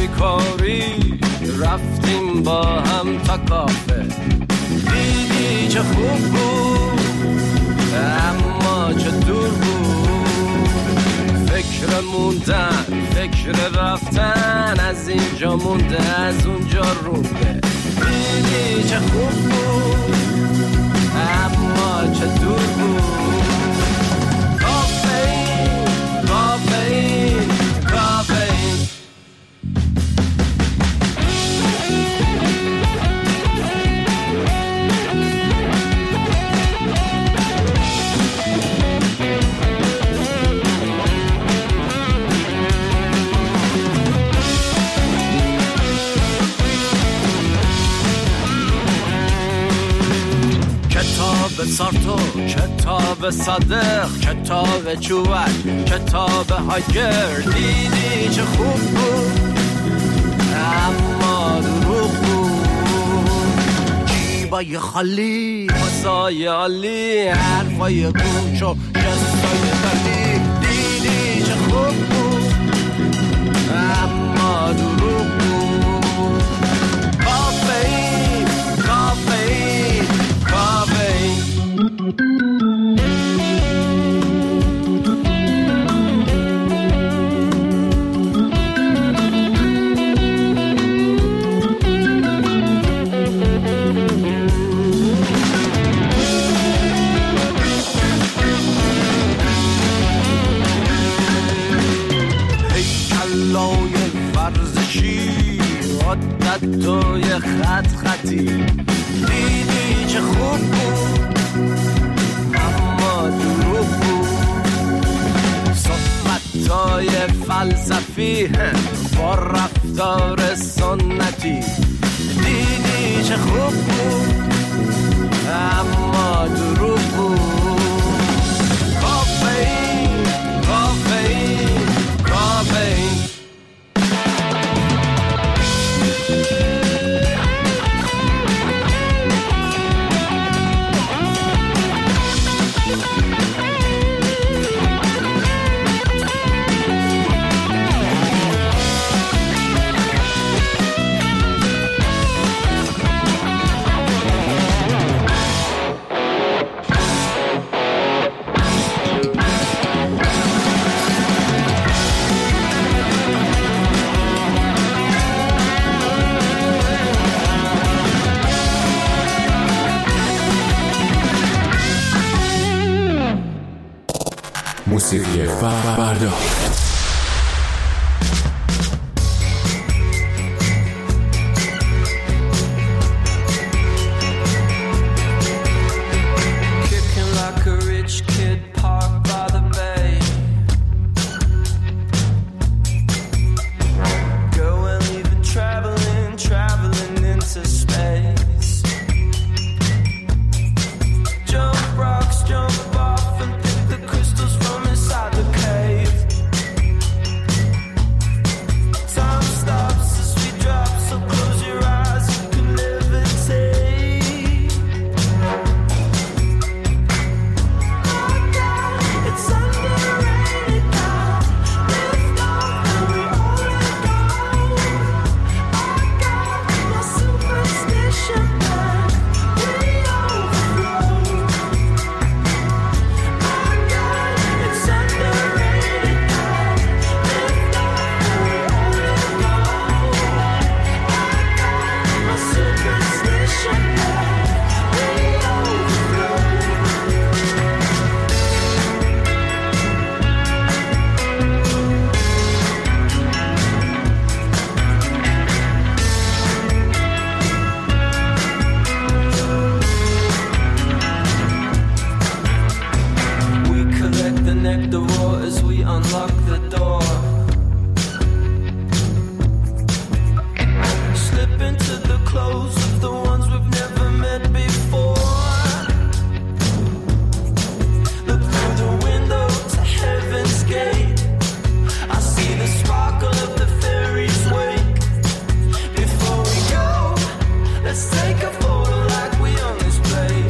بیکاری رفتیم با هم تا کافه، دیدی چه خوب بود اما چه دور بود، فکر موندن فکر رفتن، از اینجا مونده از اونجا رونده، دیدی چه خوب بود اما چه دور بود. کافئین کافئین کافئین کتاب سارتو، کتاب صادق، کتاب چوبک، کتاب هاگر، دیدی چه خوب بود اما دروغ بود، جیبای خالی واسای عالی، حرفای گوش و جستای خالی، دیدی چه خوب بود اما دروغ بود. کافئین کافئین کافئین هیکلای ورزشی عادت توی خط خطی، دیدی چه خوب بود اما دروغ بود، صحبتای فلسفی با رفتار سنتی، دیدی چه خوب بود اما دروغ بود. کافئین کافئین کافئین موسیقی فردا.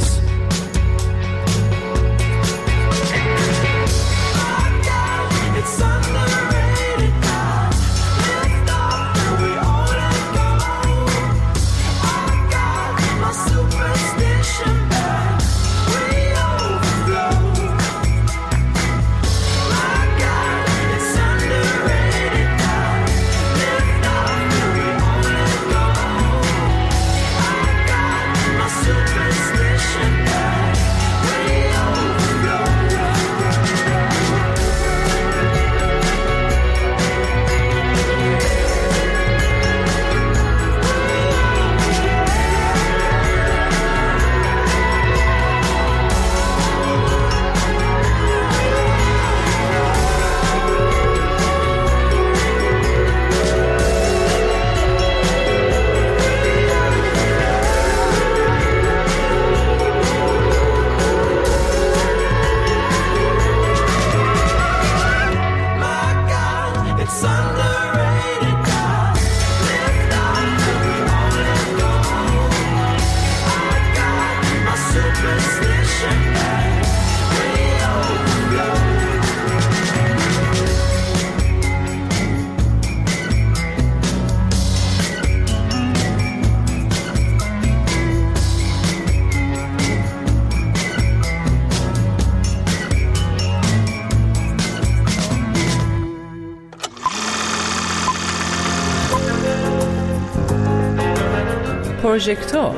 It's پروژکتور.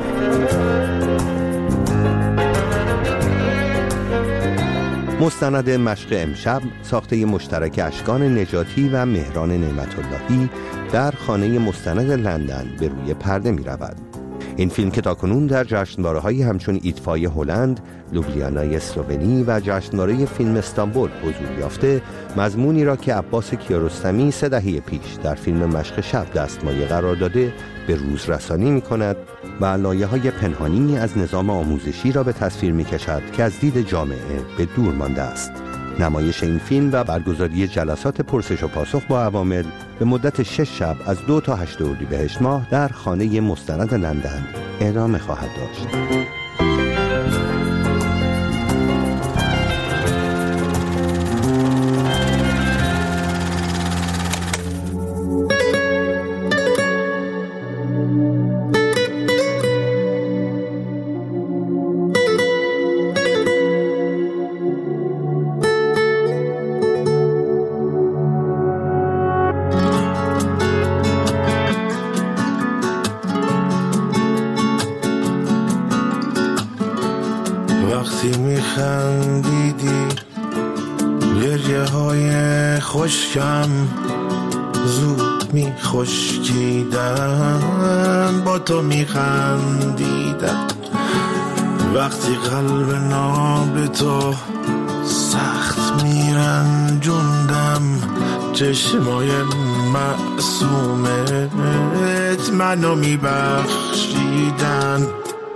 مستند مشق امشب ساخته مشترک اشکان نجاتی و مهران نعمت اللهی در خانه مستند لندن به روی پرده می رود. این فیلم که تاکنون در جشنواره‌هایی همچون ایتفای هلند، لوبلیانای اسلوونی و جشنواره فیلم استانبول حضور یافته، مضمونی را که عباس کیارستمی 3 دهه پیش در فیلم مشق شب دستمایه قرار داده به روز رسانی می کند و لایه‌های پنهانی از نظام آموزشی را به تصویر می کشد که از دید جامعه به دور مانده است. نمایش این فیلم و برگزاری جلسات پرسش و پاسخ با عوامل به مدت 6 شب از 2 تا 8 اردیبهشت ماه در خانه مستند لندن ادامه خواهد داشت. وقتی میخندیدی گریه های خشکم زود میخشکیدن، با تو میخندیدم. وقتی قلب ناب تو سخت میرنجوندم، چشمای معصومت منو میبخشیدن.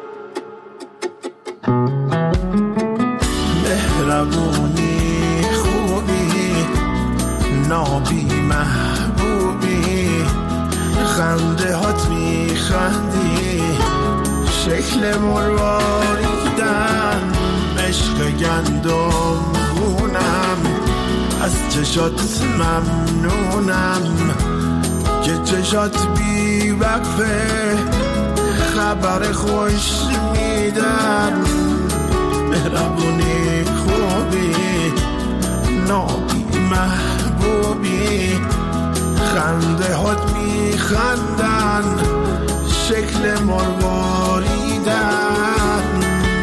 مهربونی خوبی نابی محبوبی، خنده هات میخندی شکل مرواریدن، عشق گندم گونم از چشات ممنونم که چشات بی وقفه خبر خوش میدن. مهربونی خوبی نابی محبوبی، خنده هات میخندن شکل مرواریدن.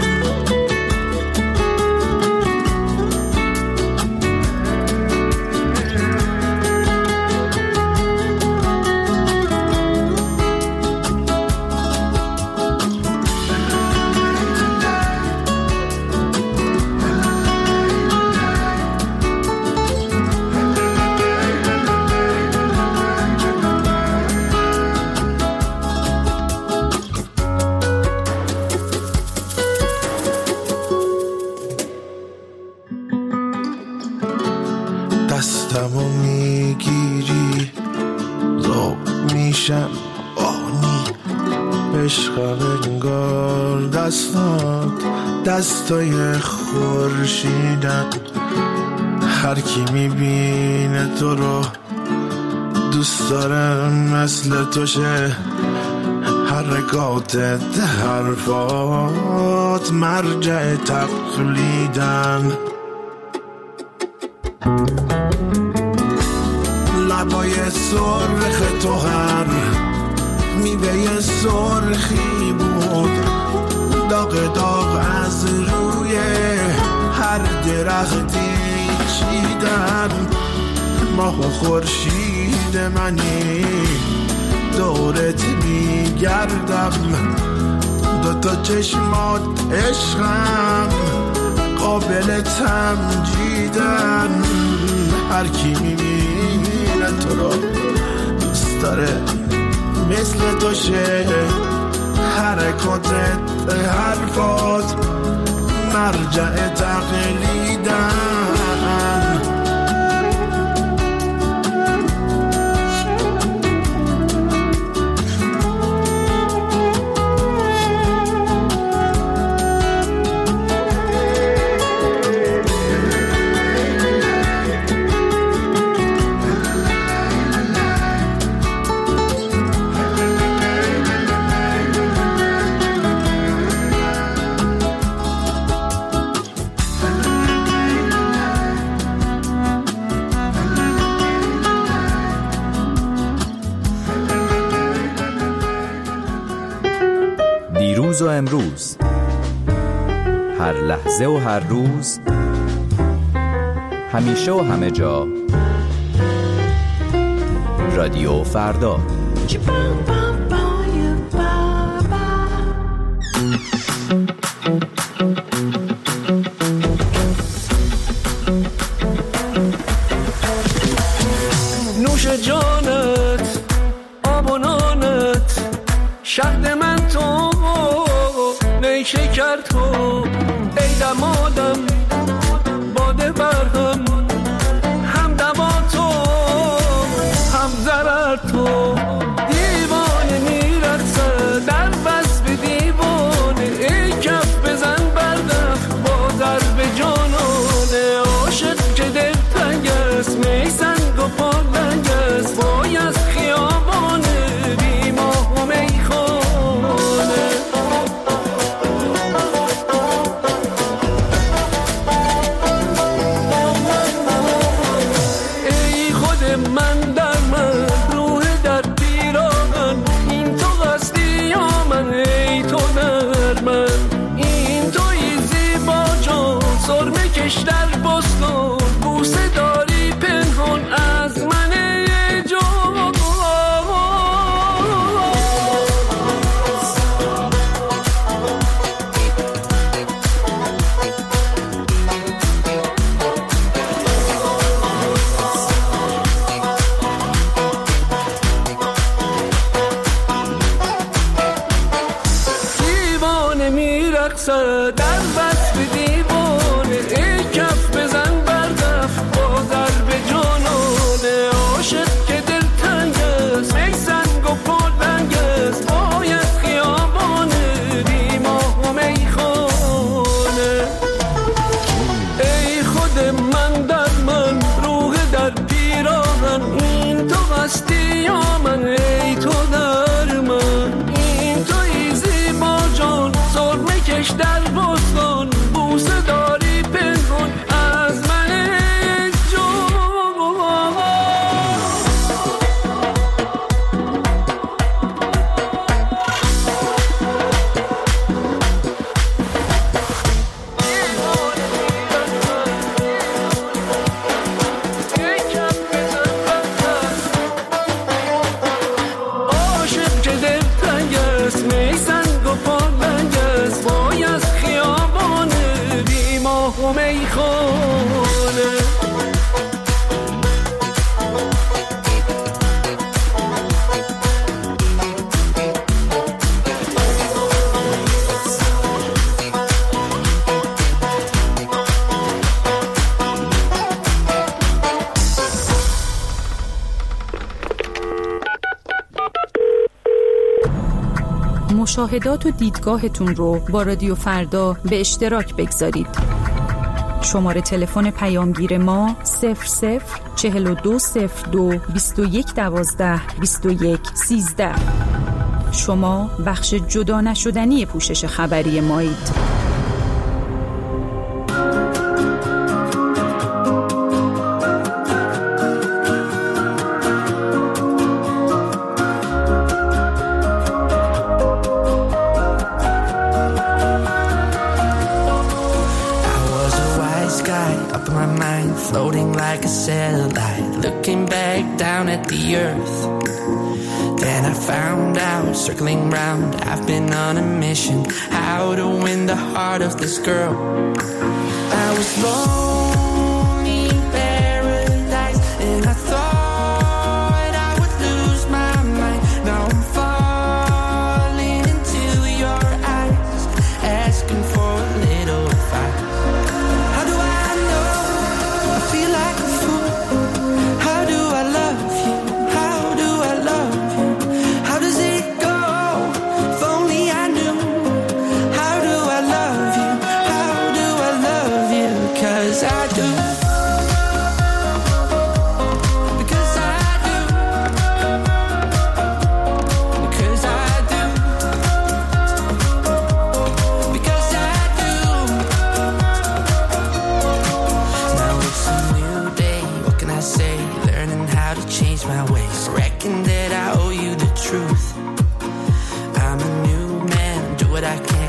دستمو میگیری زوب میشم آنی، عشق انگار دستات دستای خورشیدن. هر کی میبینه تو رو دوست داره مثل تو شه، حرکاتت حرفات مرجع تقلیدن. لبای سرخ تو هر میوه سرخی بود، داغ داغ از روی هر درختی چیدن. ماه و خورشید منی دورت میگردم، دوتا چشمات عشقم قابل تمجیدن. هر کی میبینه تو رو دوست داره مثل تو شه، حرکاتت حرفات مرجع تقلیدن. و امروز، هر لحظه و هر روز، همیشه و همه جا. رادیو فردا. نوش جانت، آب و نانت، شهد من تو، نیشکر تو، ای دمادم باده برهم، هم دوا تو، هم ضرر تو. دیوانه میرقصه در وصف دیوانه، ای کف بزن بردف با ضرب جانانه. عاشق که دل تنگ است، می سنگ و پالنگ است، وای از خیابانه بی ماه و میخانه. ای خود من در من، روح در پیراهن، این تو هستی یا من، ای تو در من. این توی زیبا جان، سرمه کش در بستان، بوسه داری پنهان از من جان. دیوانه میرقصه در وصف دیوانه، ای کف بزن بردف با ضرب جانانه. عاشق که دل تنگ است، می سنگ و پالنگ است، وای از خیابانه بی ماه و میخانه. ای خود من در من، روح در پیراهن، این تو هستی یا من، ای تو در من. این توی زیبا جان، سرمه کش در بستان، بوسه داری پنهان از من جان. عاشق که دل تنگ است، می سنگ و پالنگ است، وای از خیابانه بی ماه و میخانه. مشاهدات و دیدگاهتون رو با رادیو فردا به اشتراک بگذارید. شماره تلفن پیامگیر ما 004202 2112 2113. شما بخش جدا نشدنی پوشش خبری مایید. Floating like a satellite, looking back down at the earth. Then I found out, circling round, I've been on a mission, how to win the heart of this girl. I was lonely in paradise, and I thought I would lose my mind. Now I'm falling into your eyes, asking for a little advice. How do I know? I feel like a fool. How do I love you? How do I love you? How does it go? If only I knew. How do I love you? How do I love you? 'Cause I do. Because I do. Because I do. Because I do. Now it's a new day, what can I say? Learning how to change my ways. Reckon that I owe you the truth. I'm a new man, do what I can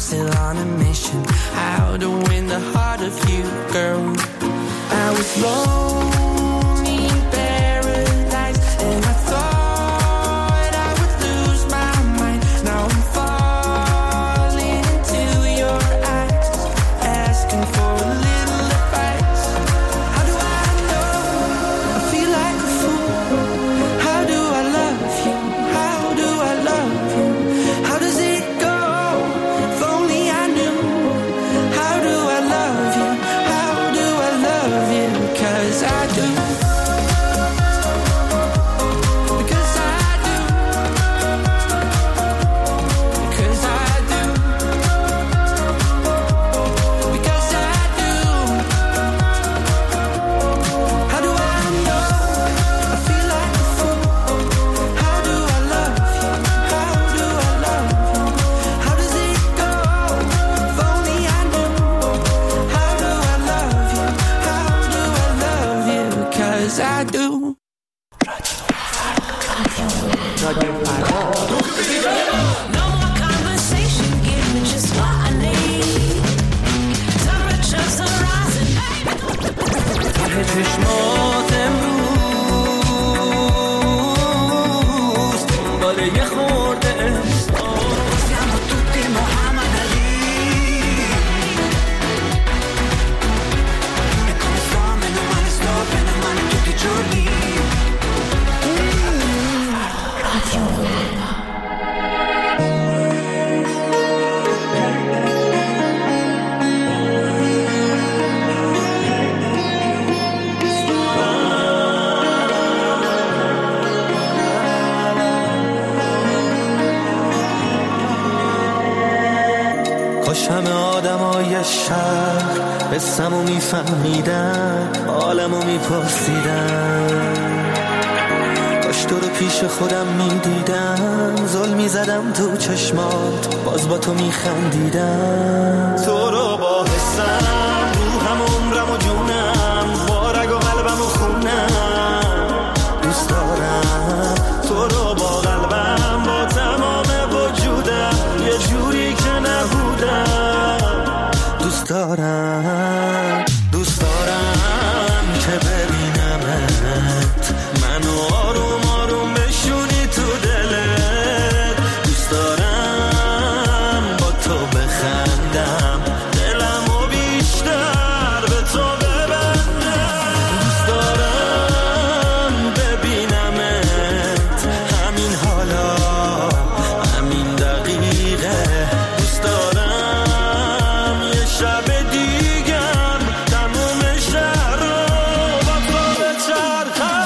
still on a mission. How to win the heart of you, girl. I was lonely in paradise, and I thought I would lose my mind. Now I'm falling into your eyes, asking for a little advice. How do I know? I feel like a fool. How do I love you? How do I love you? How does it go? If only I knew. How do I love you? How do I love you? 'Cause I do. Because I do. Because I do. Because I do. How do I know? I feel like a fool. How do I love you? How do I love you? How does it go? If only I knew. How do I love you? How do I love you? 'Cause I do. No more conversation, give me just what I need. Temperatures are rising. ته چشمات امروز دنبال یه خورده احساس. Siamo tutti Muhammad Ali. E come sto, meno male tutti i giorni. کاش همه آدمای شهر قصه‌مو میفهمیدن، حالمو میپرسیدن. کاش تو رو پیش خودم میدیدم، زل میزدم تو چشمات، باز با تو میخندیدم. تو رو با حسم، روحم، عمرم و جونم، با رگ و قلبم و خونم دوست دارم. تو رو با قلبم، با تمام وجودم، یه جوری که نبودم دوست دارم. دوست دارم که ببینمت، منو آروم آروم بشونی تو دلت. دوست دارم با تو بخندم، دلمو بیشتر به تو ببندم. دوست دارم ببینمت همین حالا، همین دقیقه. دوست دارم یه شب دیگم تموم شهر رو با تو بچرخم.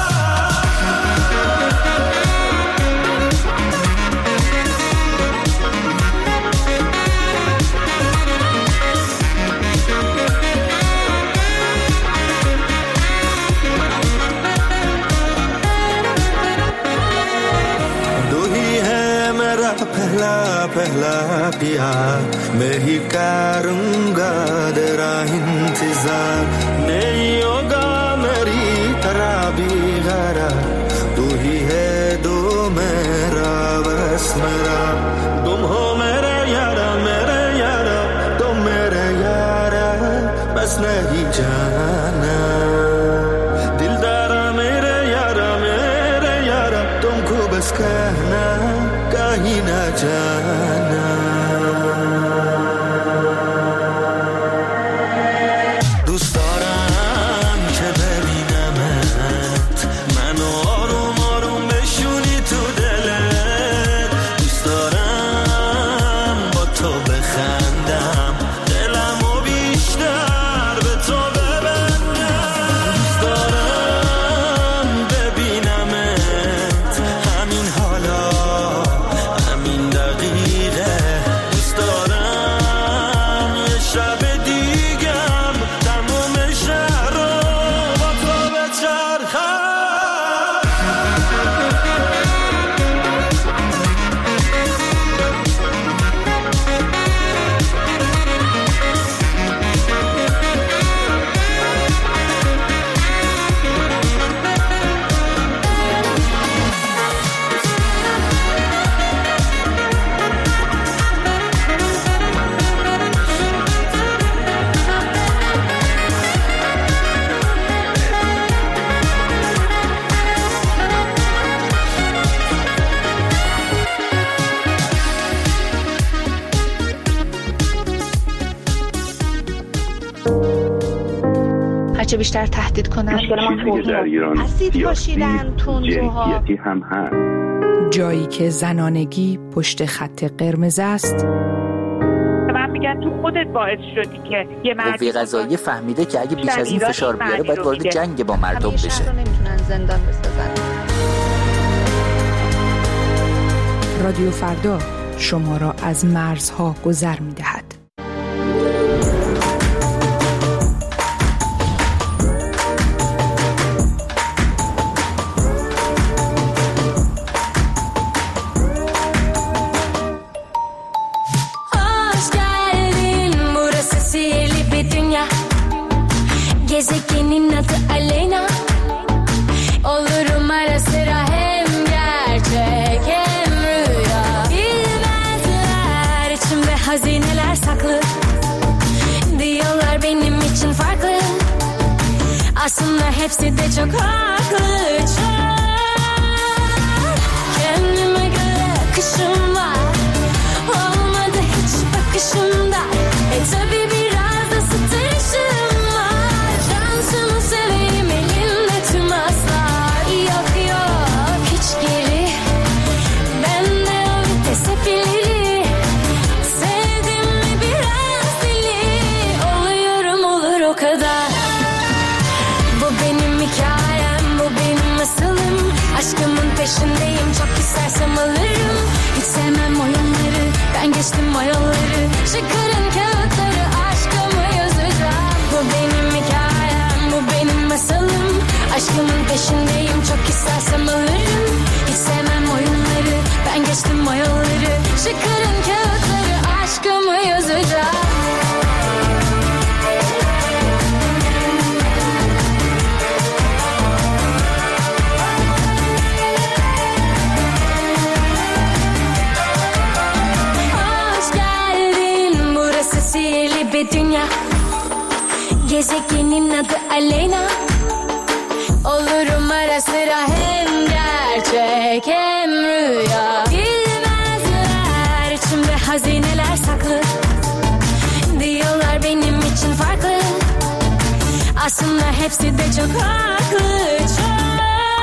दो ही है मेरा पहला पहला प्यार, मैं ही करूँगा तेरा इंतजार। नहीं होगा मेरी तरह भी गरा, तू ही है दो मेरा बस मेरा। तुम हो मेरे यारा तुम मेरे यारा, बस नहीं जाना दिलदारा मेरे यारा तुमको बस कहना, कहीं ना जाना। دوست دارم که ببینمت، منو آروم آروم بشونی تو دلت. دوست دارم با تو بخندم، دلمو بیشتر به تو ببندم. چه بیشتر تهدید کنن. چیزی که در ایران سیاسی جنسیتی هم هست. جایی که زنانگی پشت خط قرمز است. من میگم تو خودت باعث شدی که یه قوه قضاییه فهمیده که اگه بیش از این فشار بیاره باید وارد جنگ با مردم بشه. همیشه رو نمیتونن زندان بسازن. رادیو فردا شما را از مرزها گذر می‌دهد. Gezegenin adı Aleyna. Olurum ara sıra hem gerçek hem rüya. Bilmezler içimde hazineler saklı. Diyorlar benim için farklı. Aslında hepsi de çok haklı. Çok kendime göre akışım var. Olmadı hiç bakışımda. Tabi biraz da sıtışım. Seveyim elimde tüm aslar. Yok yok hiç geri. Bende o vites hep ileri. Sevdim mi biraz deli. Oluyorum olur o kadar. Bu benim hikayem, bu benim masalım. Aşkımın peşindeyim, çok istersem alırım. Hiç sevmem oyunları, ben geçtim o yolları. Çıkarın kağıtları, aşkımı yazacağım. Bu benim hikayem, bu benim masalım. Aşkımın peşindeyim, çok istersem alırım. Hiç sevmem oyunları, ben geçtim o yolları. Çıkarın kağıtları, aşkımı yazacağım. Hoş geldin, burası sihirli bir dünya. Gezegenin adı Aleyna. Olurum ara sıra hem gerçek hem rüya. Bilmezler içimde hazineler saklı. Diyorlar benim için farklı. Aslında hepsi de çok haklı. Çok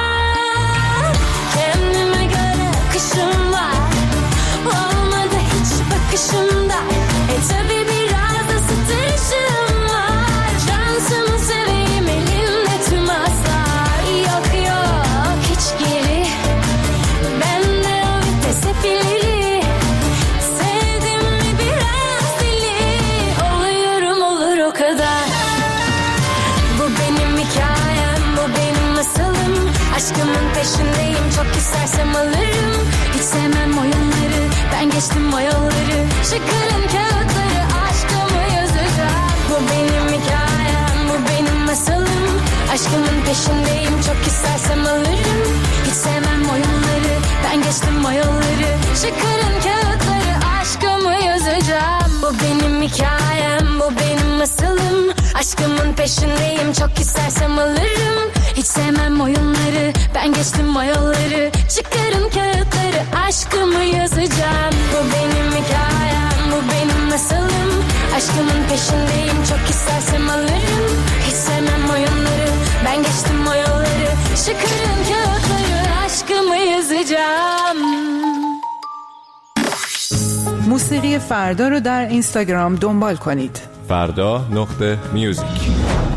kendime göre akışım var. Olmadı hiç bakışımda. Tabi biraz da sıtışım var. Şansımı seveyim elimde tüm aslar. Yok yok hiç geri. Bende o vites hep ileri. Sevdim mi biraz deli. Oluyorum olur o kadar. Bu benim hikayem, bu benim masalım. Aşkımın peşindeyim, çok istersem alırım. Hiç sevmem oyunları, ben geçtim o yolları. Çıkarın kağıtları, aşkımı yazacağım. Bu benim hikayem, bu benim masalım. Aşkımın peşindeyim, çok istersem alırım. Hiç sevmem oyunları, ben geçtim o yolları. Çıkarın kağıtları, aşkımı yazacağım. Bu benim hikayem, bu benim masalım. Aşkımın peşindeyim, çok istersem alırım. Hiç sevmem oyunları, ben geçtim o yolları. Çıkarın kağıtları, aşkımı yazacağım. Bu benim hikayem, bu benim masalım. Aşkımın peşindeyim, çok istersem alırım. Hiç sevmem oyunları, ben geçtim o yolları. Çıkarın kağıtları, aşkımı yazacağım. موسیقی فردا رو در اینستاگرام دنبال کنید. فردا.music.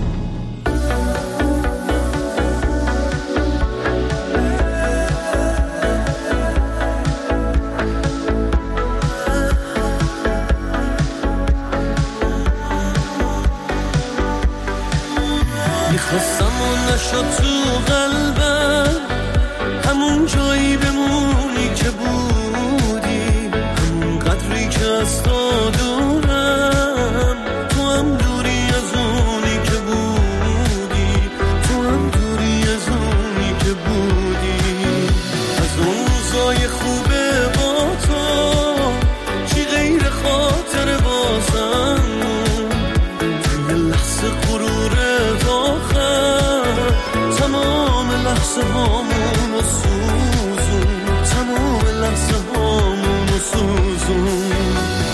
میخواستم و نشد تو قلبم همون جایی بمونی که بودی، همون قدری که از تو دورم. تو هم دوری از اونی که بودی، تو هم دوری از اونی که بودی. از اون روزای خوبه با تو چی غیر خاطر بازم توی لحظه غرور آخر تمام لحظه هامونو سوزون، تمام لحظه هامونو سوزون.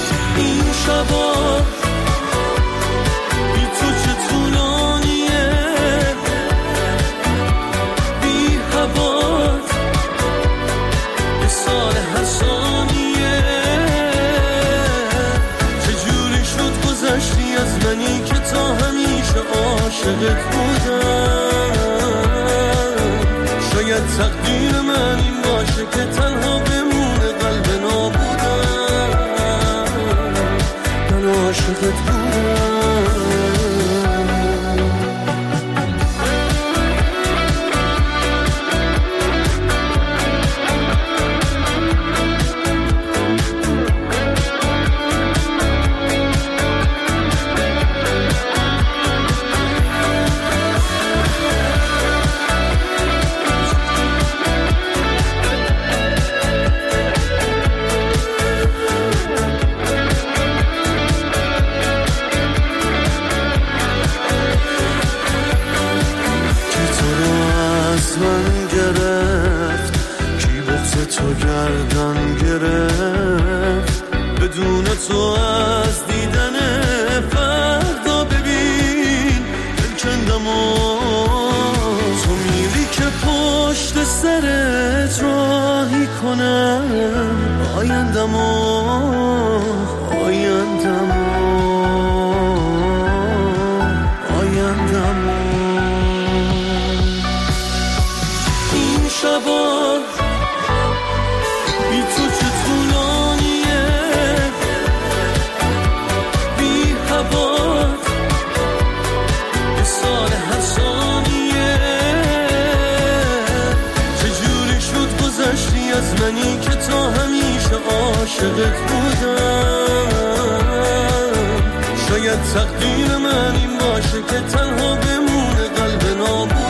این شبا بی تو چه طولانیه، تقدیر من این باشه که تنها بمونه قلب نابودم من عاشقت بودم تو گردن گرفت بدون تو از دیدن فردا ببین دلکندم و تو میری که پشت سرت راهی کنم آیندم این شبا بی تو چه طولانیه بی هوات به سال هر ثانیه چجوری شد گذشتی از منی که تا همیشه عاشقت بودم شاید تقدیر من این باشه که تنها بمونه قلب نابود